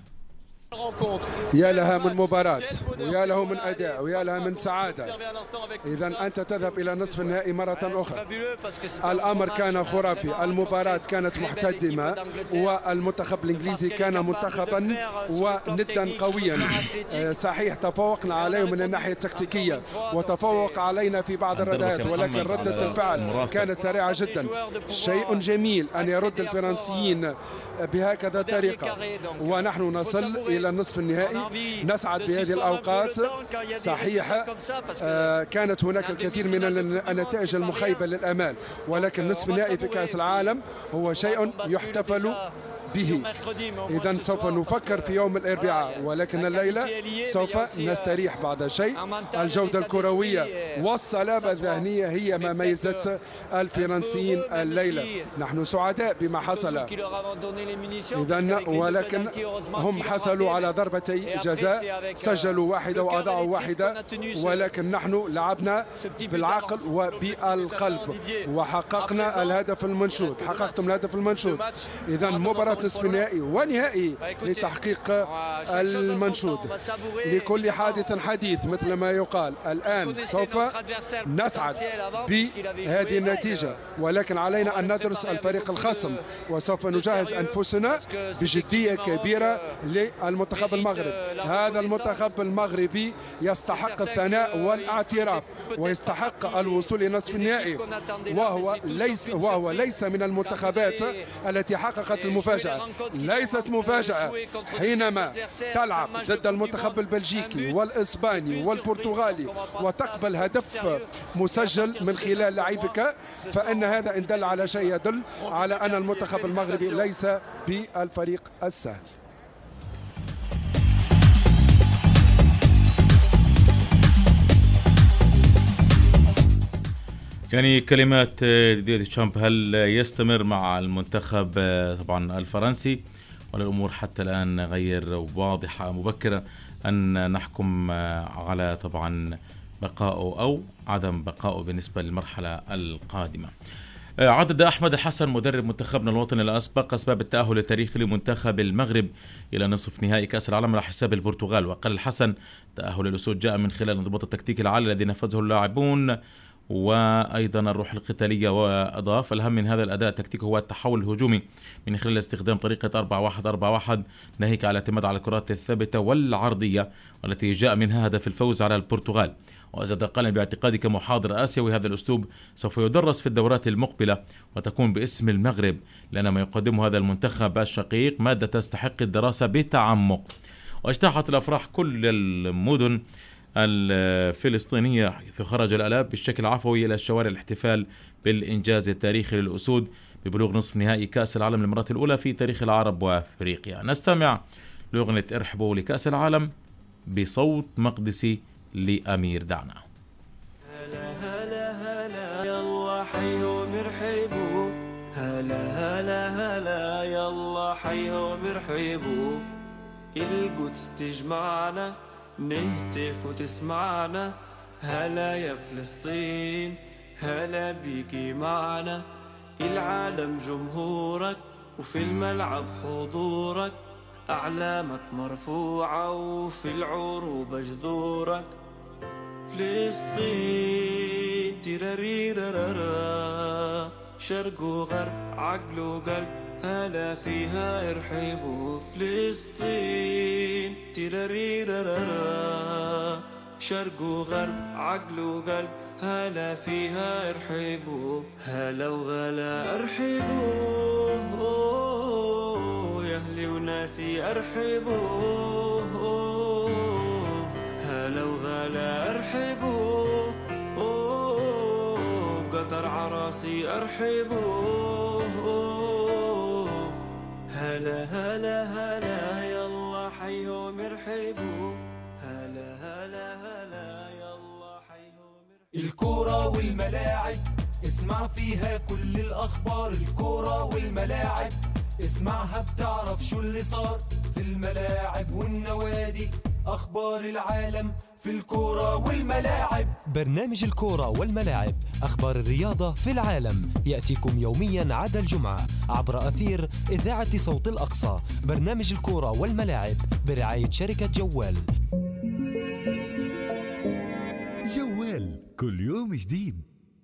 يا لها من مباراة ويا له من أداء ويا لها من سعادة. إذا أنت تذهب إلى نصف النهائي مرة أخرى. الأمر كان خرافي، المباراة كانت محتدمة والمنتخب الإنجليزي كان منتخبا وندا قويا. صحيح تفوقنا عليهم من الناحية التكتيكية وتفوق علينا في بعض الردات، ولكن ردة الفعل كانت سريعة جدا. شيء جميل أن يرد الفرنسيين بهكذا طريقة ونحن نصل إلى النصف النهائي. نسعد بهذه الأوقات. صحيح آه كانت هناك الكثير من النتائج المخيبة للأمال، ولكن نصف النهائي في كأس العالم هو شيء يحتفل به. إذا سوف نفكر في يوم الأربعاء، ولكن الليلة سوف نستريح بعض شيء. الجودة الكروية والصلابة الذهنية هي ما ميزت الفرنسيين الليلة. نحن سعداء بما حصل. إذا ولكن هم حصلوا على ضربتي جزاء، سجلوا واحدة وأضاعوا واحدة، ولكن نحن لعبنا بالعقل وبالقلب وحققنا الهدف المنشود. حققتم الهدف المنشود. إذا مباراة نصف النهائي ونهائي لتحقيق المنشود. لكل حادث حديث مثل ما يقال. الآن سوف نسعد بهذه النتيجة، ولكن علينا أن ندرس الفريق الخصم وسوف نجهز أنفسنا بجدية كبيرة للمنتخب المغربي. هذا المنتخب المغربي يستحق الثناء والاعتراف ويستحق الوصول إلى نصف النهائي، وهو ليس وهو ليس من المنتخبات التي حققت المفاجأة. ليست مفاجأة حينما تلعب ضد المنتخب البلجيكي والإسباني والبرتغالي وتقبل هدف مسجل من خلال لاعبك، فإن هذا إن دل على شيء يدل على أن المنتخب المغربي ليس بالفريق السهل. يعني كلمات ديدي ديشامب، هل يستمر مع المنتخب طبعا الفرنسي ولا الأمور حتى الآن غير واضحة مبكرة أن نحكم على طبعا بقائه أو عدم بقائه بالنسبة للمرحلة القادمة؟ عدد أحمد حسن مدرب منتخبنا الوطني الأسبق أسباب التأهل التاريخي لمنتخب المغرب إلى نصف نهائي كأس العالم على حساب البرتغال. وقال الحسن تأهل الأسود جاء من خلال الانضباط التكتيكي العالي الذي نفذه اللاعبون وأيضا الروح القتالية. وأضاف الأهم من هذا الأداء التكتيكي هو التحول الهجومي من خلال استخدام طريقة أربعة واحد أربعة واحد ناهيك على الاعتماد على الكرات الثابتة والعرضية والتي جاء منها هدف الفوز على البرتغال. وزاد قال باعتقادي كمحاضر آسيوي هذا الأسلوب سوف يدرس في الدورات المقبلة وتكون باسم المغرب، لأن ما يقدمه هذا المنتخب الشقيق مادة تستحق الدراسة بتعمق. واجتاحت الأفراح كل المدن الفلسطينية حيث خرج الآلاف بالشكل عفوي إلى الشوارع الاحتفال بالإنجاز التاريخي للأسود ببلوغ نصف نهائي كأس العالم للمرة الأولى في تاريخ العرب وأفريقيا. نستمع لأغنية ارحبوا لكأس العالم بصوت مقدسي لأمير دعنا. هلا هلا هلا يلا حيوا مرحبوا، هلا هلا هلا يلا حيوا مرحبوا، القدس تجمعنا نهتف وتسمعنا، هلا يا فلسطين هلا بيكي معنا، العالم جمهورك وفي الملعب حضورك، أعلامك مرفوعة وفي العروبة جذورك، فلسطين تيراريرارارا شرق وغرب عقل وقلب هلا فيها ارحبوا، فلسطين تيراريرارارا شرق وغرب عقل وقلب هلا فيها ارحبوا، هلا وغلا ارحبوا يا اهلي وناسي ارحبوا، هلا وغلا ارحبوا قطر عراسي ارحبوا، هلا هلا هلا يلا حيوا مرحبوا، هلا هلا هلا يلا حيوا مرحبوا. الكورة والملاعب اسمع فيها كل الأخبار، الكورة والملاعب اسمعها بتعرف شو اللي صار في الملاعب والنوادي، أخبار العالم في الكورة والملاعب. برنامج الكورة والملاعب، أخبار الرياضة في العالم، يأتيكم يوميا عدا الجمعة عبر أثير إذاعة صوت الأقصى. برنامج الكورة والملاعب برعاية شركة جوال. جوال كل يوم جديد.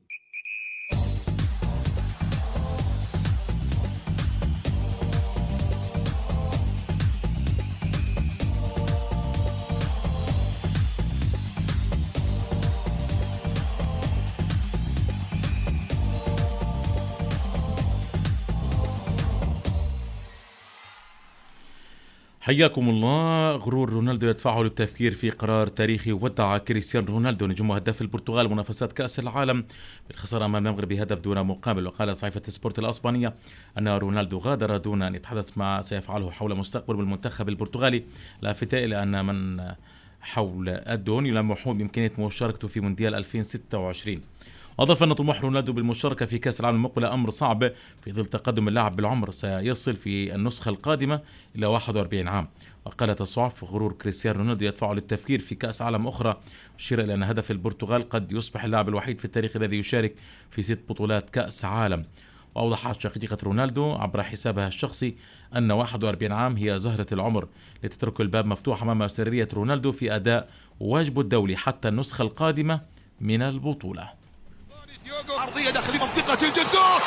حياكم الله. غرور رونالدو يدفعه للتفكير في قرار تاريخي. ودع كريستيانو رونالدو نجم هداف البرتغال منافسات كأس العالم بالخسارة أمام المغرب بهدف دون مقابل. وقال صحيفة سبورت الأسبانية أن رونالدو غادر دون أن يتحدث ما سيفعله حول مستقبل المنتخب البرتغالي، لافتة إلى أن من حول الدون يلمحون بإمكانية مشاركته في مونديال ألفين وستة وعشرين. أضاف أن طموح رونالدو بالمشاركة في كأس العالم المقبلة أمر صعب في ظل تقدم اللاعب بالعمر، سيصل في النسخة القادمة إلى واحد وأربعين عام. وقالت الصحف غرور كريستيانو رونالدو يدفعه للتفكير في كأس عالم أخرى، مشيرة إلى أن هدف البرتغال قد يصبح اللاعب الوحيد في التاريخ الذي يشارك في ست بطولات كأس عالم. وأوضحت شقيقة رونالدو عبر حسابها الشخصي أن واحد وأربعين عام هي زهرة العمر لتترك الباب مفتوح أمام سرية رونالدو في أداء واجبه الدولي حتى النسخة القادمة من البطولة. عرضية داخل منطقة الجزاء،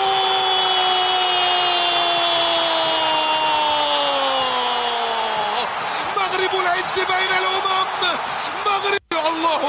مغرب العز بين الأمم، مغرب الله.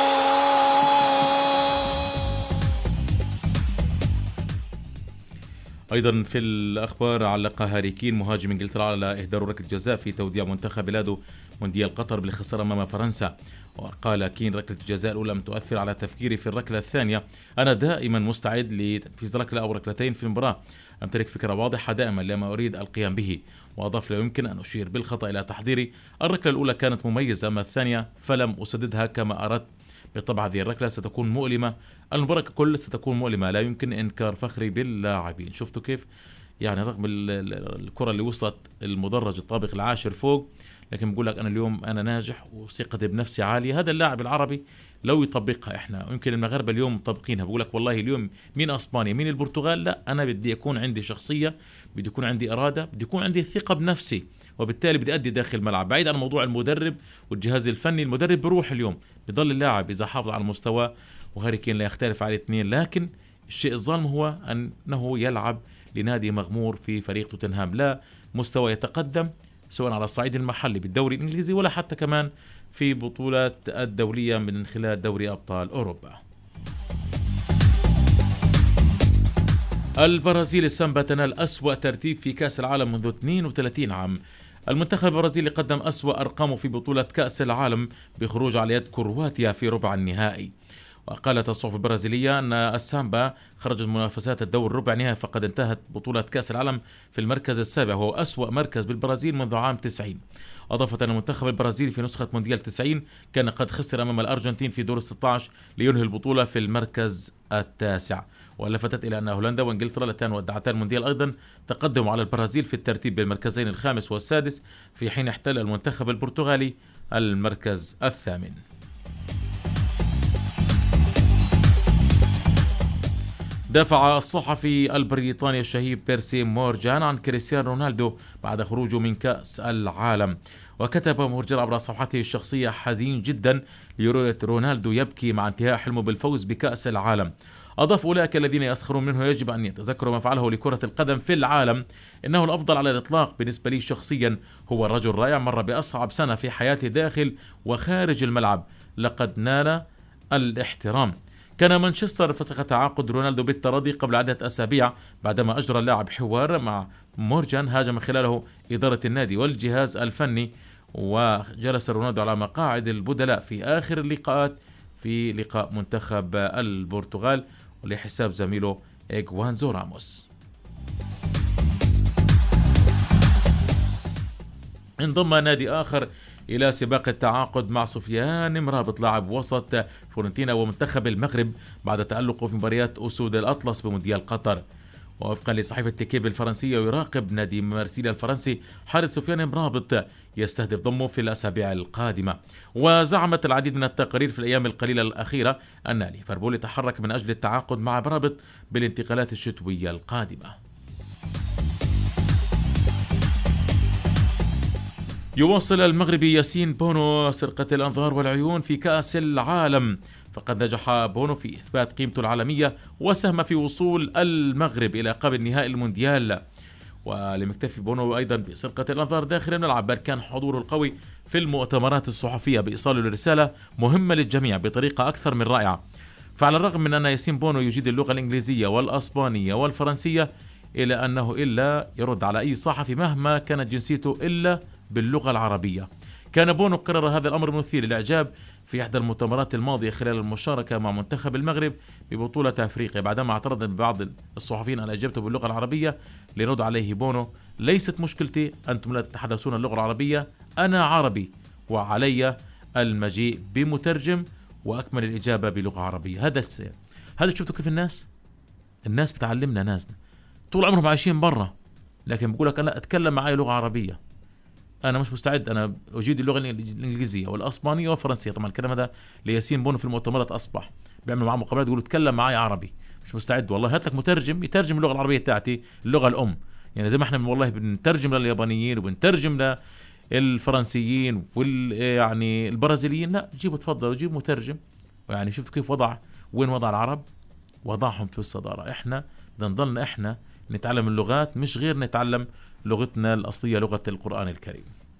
أيضا في الأخبار علق هاري كين مهاجم إنجلترا على إهدار ركلة جزاء في توديع منتخب بلاده مونديال قطر بالخسارة أمام فرنسا. وقال كين ركلة الجزاء الأولى لم تؤثر على تفكيري في الركلة الثانية، أنا دائما مستعد لتنفيذ ركلة أو ركلتين في المباراة، أمتلك فكرة واضحة دائما لما أريد القيام به. وأضاف لا يمكن أن أشير بالخطأ إلى تحضيري، الركلة الأولى كانت مميزة أما الثانية فلم أسددها كما أردت بالطبع هذه الركلة ستكون مؤلمة، المباراة ككل ستكون مؤلمة، لا يمكن إنكار فخري باللاعبين. شفتوا كيف يعني رغم الكرة اللي وصلت المدرج الطابق العاشر فوق، لكن بقول لك أنا اليوم أنا ناجح وثقتي بنفسي عالية. هذا اللاعب العربي لو يطبقها إحنا، يمكن المغاربة اليوم مطبقينها، بقول لك والله اليوم مين أسبانيا مين البرتغال، لا أنا بدي يكون عندي شخصية، بدي يكون عندي إرادة، بدي يكون عندي ثقة بنفسي، وبالتالي بدي أدي داخل الملعب. بعيد عن موضوع المدرب والجهاز الفني، المدرب بروح اليوم بضل اللاعب إذا حافظ على المستوى، وهاري كين لا يختلف على الاثنين، لكن الشيء الظالم هو أنه يلعب لنادي مغمور في فريق توتنهام، لا مستوى يتقدم سواء على الصعيد المحلي بالدوري الإنجليزي ولا حتى كمان في بطولات الدولية من خلال دوري أبطال أوروبا. البرازيل السامبا تنال أسوأ ترتيب في كأس العالم منذ اثنين وثلاثين عام. المنتخب البرازيلي قدم أسوأ أرقامه في بطولة كأس العالم بخروج على يد كرواتيا في ربع النهائي. وقالت الصحف البرازيلية أن السامبا خرجت من منافسات الدور الربع نهائي، فقد انتهت بطولة كأس العالم في المركز السابع، وهو أسوأ مركز بالبرازيل منذ عام تسعين. أضافت أن المنتخب البرازيلي في نسخة مونديال تسعين كان قد خسر أمام الأرجنتين في دور ستة عشر لينهي البطولة في المركز التاسع. ولفتت إلى أن هولندا وإنجلترا اللتان ودعتا المونديال أيضا تقدموا على البرازيل في الترتيب بالمركزين الخامس والسادس، في حين احتل المنتخب البرتغالي المركز الثامن. دافع الصحفي البريطاني الشهير بيرسي مورجان عن كريستيانو رونالدو بعد خروجه من كأس العالم. وكتب مورجان عبر صفحته الشخصية: حزين جدا لرؤية رونالدو يبكي مع انتهاء حلمه بالفوز بكأس العالم. أضاف: أولئك الذين يسخرون منه يجب أن يتذكروا ما فعله لكرة القدم في العالم، إنه الأفضل على الإطلاق بالنسبة لي شخصيا، هو رجل رائع مر بأصعب سنة في حياته داخل وخارج الملعب، لقد نال الاحترام. كان مانشستر فسخ تعاقد رونالدو بالتراضي قبل عدة أسابيع بعدما أجرى اللاعب حوار مع مورجان هاجم خلاله إدارة النادي والجهاز الفني، وجلس رونالدو على مقاعد البدلاء في آخر اللقاءات في لقاء منتخب البرتغال ولحساب زميله إغوانزو راموس. انضم نادي آخر إلى سباق التعاقد مع سفيان مرابط لاعب وسط فورنتينا ومنتخب المغرب بعد تألقه في مباريات أسود الأطلس بمونديال قطر. ووفقا لصحيفة تيكيب الفرنسية، يراقب نادي مارسيليا الفرنسي حارس سفيان مرابط يستهدف ضمه في الأسابيع القادمة. وزعمت العديد من التقارير في الأيام القليلة الأخيرة أن ليفربول يتحرك من أجل التعاقد مع مرابط بالانتقالات الشتوية القادمة. يواصل المغربي ياسين بونو سرقة الأنظار والعيون في كأس العالم، فقد نجح بونو في إثبات قيمته العالمية وسهم في وصول المغرب إلى قبل نهائي المونديال. ولم يكتفي بونو أيضا بسرقة الأنظار داخل الملعب، بل كان حضوره القوي في المؤتمرات الصحفية بإيصال رسالة مهمة للجميع بطريقة أكثر من رائعة. فعلى الرغم من أن ياسين بونو يجيد اللغة الإنجليزية والأسبانية والفرنسية، إلا أنه إلا يرد على أي صحفي مهما كانت جنسيته إلا باللغة العربية. كان بونو قرر هذا الأمر مثير للإعجاب في إحدى المؤتمرات الماضية خلال المشاركة مع منتخب المغرب ببطولة أفريقيا، بعدما اعترض بعض الصحفيين على إجابته باللغة العربية. ليرد عليه بونو: ليست مشكلتي، أنتم لا تتحدثون اللغة العربية، أنا عربي وعلي المجيء بمترجم وأكمل الإجابة بلغة عربية. هذا السير. هذا شفتوا كيف الناس الناس بتعلمنا، ناس طول عمرهم عايشين برا، لكن بقول لك أنا أتكلم معي لغة عربية، أنا مش مستعد، أنا أجيد اللغة الإنجليزية والأسبانية والفرنسية. طبعا الكلام هذا لياسين بونو في المؤتمرات أصبح بيعمل معه مقابلات يقولوا تكلم معي عربي، مش مستعد والله، هات لك مترجم يترجم اللغة العربية تاعتي، اللغة الأم، يعني زي ما احنا والله بنترجم لليابانيين وبنترجم للفرنسيين وال يعني البرازيليين، لا جيبوا تفضلوا جيبوا مترجم. يعني شفت كيف وضع وين وضع العرب؟ وضعهم في الصدارة. احنا بدنا نضلنا احنا نتعلم اللغات، مش غير نتعلم لغتنا الأصلية لغة القرآن الكريم.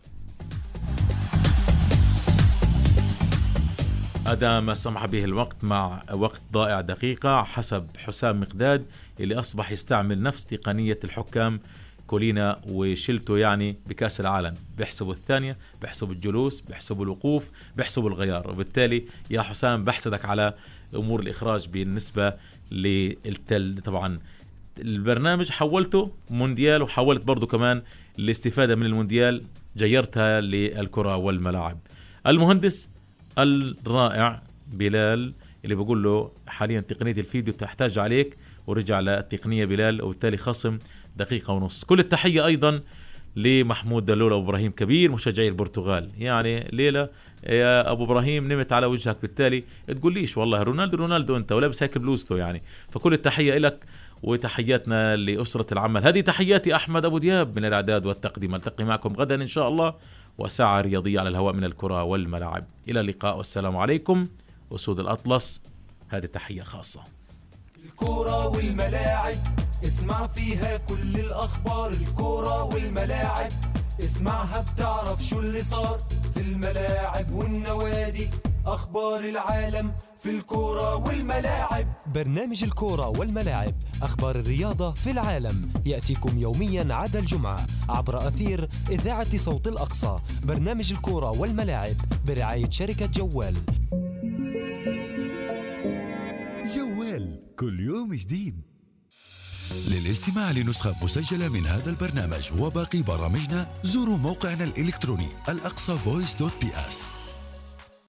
هذا ما سمح به الوقت مع وقت ضائع دقيقة حسب حسام مقداد اللي أصبح يستعمل نفس تقنية الحكام كولينا وشلته يعني بكأس العالم، بيحسبوا الثانية، بيحسبوا الجلوس، بيحسبوا الوقوف، بيحسبوا الغيار. وبالتالي يا حسام بحسدك على أمور الإخراج بالنسبة للتل. طبعا البرنامج حولته مونديال، وحولت برضو كمان الاستفادة من المونديال جيرتها للكرة والملاعب. المهندس الرائع بلال اللي بقول له حاليا تقنية الفيديو تحتاج عليك، ورجع للتقنية بلال، وبالتالي خصم دقيقة ونص. كل التحية أيضا لمحمود دلول أبو إبراهيم كبير مشجعي البرتغال. يعني ليلة يا أبو إبراهيم نمت على وجهك، بالتالي تقول ليش والله رونالدو رونالدو أنت ولابس هيك بلوزته يعني. فكل التحية لك وتحياتنا لأسرة العمل. هذه تحياتي أحمد أبو دياب من الإعداد والتقديم. ألتقي معكم غدا إن شاء الله وساعة رياضية على الهواء من الكرة والملاعب. إلى اللقاء والسلام عليكم. أسود الأطلس هذه تحية خاصة. الكرة والملاعب اسمع فيها كل الأخبار. الكرة والملاعب اسمعها بتعرف شو اللي صار في الملاعب والنوادي. أخبار العالم في الكرة والملاعب. برنامج الكرة والملاعب، أخبار الرياضة في العالم، يأتيكم يوميا عدا الجمعة عبر أثير إذاعة صوت الأقصى. برنامج الكرة والملاعب برعاية شركة جوال. جوال كل يوم جديد. للاستماع لنسخة مسجلة من هذا البرنامج وباقي برامجنا زوروا موقعنا الإلكتروني الأقصى فويس دوت بي اس.